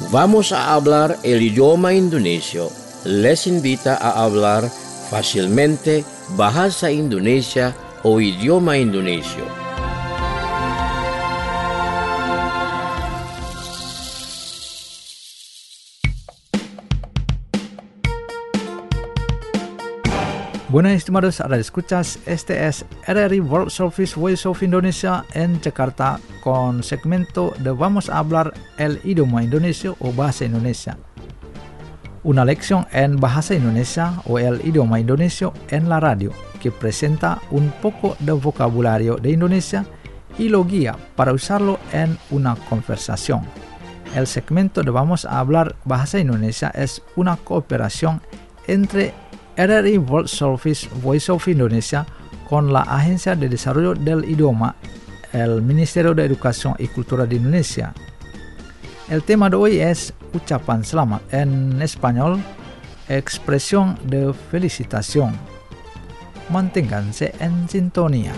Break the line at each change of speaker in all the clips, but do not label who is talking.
Vamos a hablar el idioma indonesio. Les invita a hablar fácilmente bahasa Indonesia o idioma indonesio.
Bueno, estimados radioescuchas, este es RRI World Service Voice of Indonesia en Jakarta con segmento de Vamos a hablar el idioma indonesio o bahasa Indonesia. Una lección en bahasa Indonesia o el idioma indonesio en la radio que presenta un poco de vocabulario de Indonesia y lo guía para usarlo en una conversación. El segmento de Vamos a hablar bahasa Indonesia es una cooperación entre RRI World Service Voice of Indonesia con la Agencia de Desarrollo del Idioma, el Ministerio de Educación y Cultura de Indonesia. El tema de hoy es ucapan selamat, en español, expresión de felicitación. Manténganse en sintonía.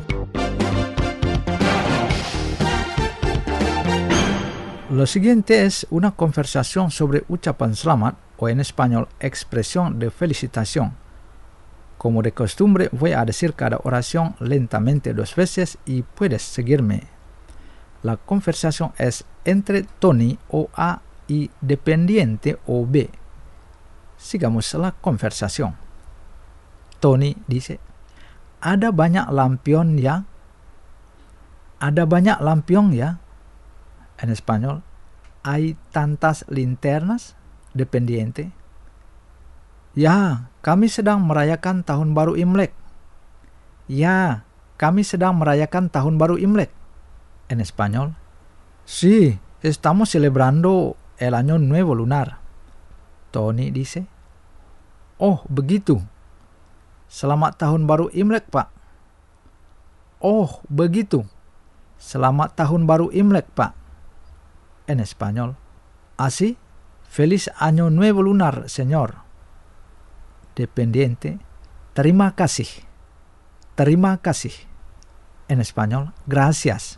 Lo siguiente es una conversación sobre ucapan selamat, o en español, expresión de felicitación. Como de costumbre, voy a decir cada oración lentamente 2 veces y puedes seguirme. La conversación es entre Tony o A y dependiente o B. Sigamos la conversación. Tony dice, "Ada banyak lampion ya?" "Ada banyak lampion ya?" En español, ¿hay tantas linternas? Dependiente, "Ya, kami sedang merayakan tahun baru Imlek." "Ya, kami sedang merayakan tahun baru Imlek." En español, "Sí, estamos celebrando el año nuevo lunar." Tony dice, "Oh, begitu. Selamat tahun baru Imlek, Pak." "Oh, begitu. Selamat tahun baru Imlek, Pak." En español, "Así. Feliz Año Nuevo Lunar, señor." Dependiente, "Terima kasih. Terima kasih." En español, "Gracias."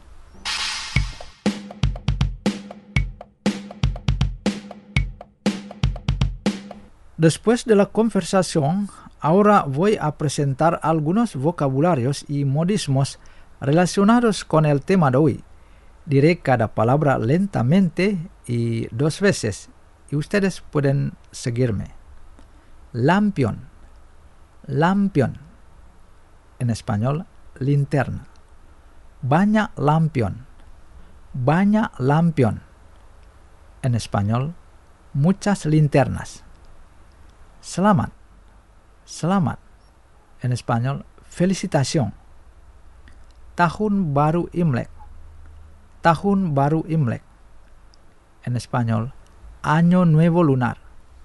Después de la conversación, ahora voy a presentar algunos vocabularios y modismos relacionados con el tema de hoy. Diré cada palabra lentamente y 2 veces. Y ustedes pueden seguirme. Lampion. Lampion. En español, linterna. Banyak lampion. Banyak lampion. En español, muchas linternas. Selamat. Selamat. En español, felicitación. Tahun baru Imlek. Tahun baru Imlek. En español, Año Nuevo Lunar.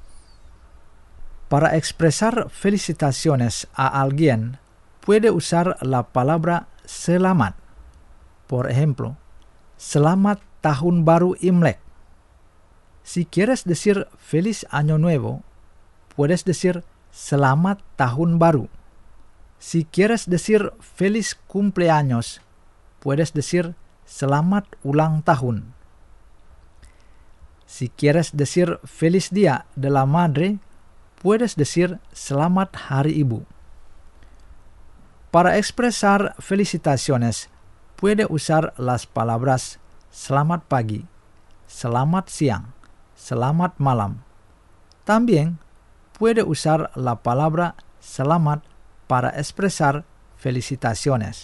Para expresar felicitaciones a alguien, puede usar la palabra selamat. Por ejemplo, "Selamat Tahun Baru Imlek." Si quieres decir Feliz Año Nuevo, puedes decir Selamat Tahun Baru. Si quieres decir Feliz Cumpleaños, puedes decir Selamat Ulang Tahun. Si quieres decir Feliz Día de la Madre, puedes decir Selamat Hari Ibu. Para expresar felicitaciones, puede usar las palabras selamat pagi, selamat siang, selamat malam. También puede usar la palabra selamat para expresar felicitaciones.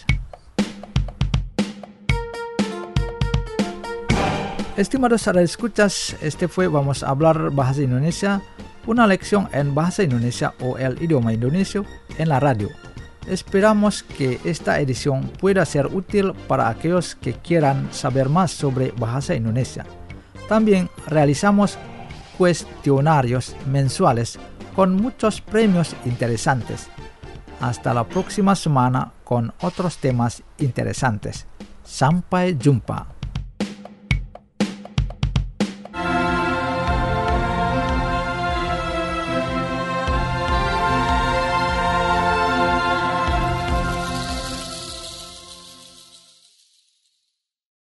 Estimados radioescuchas, este fue Vamos a hablar bahasa Indonesia, una lección en bahasa Indonesia o el idioma indonesio en la radio. Esperamos que esta edición pueda ser útil para aquellos que quieran saber más sobre bahasa Indonesia. También realizamos cuestionarios mensuales con muchos premios interesantes. Hasta la próxima semana con otros temas interesantes. Sampai jumpa.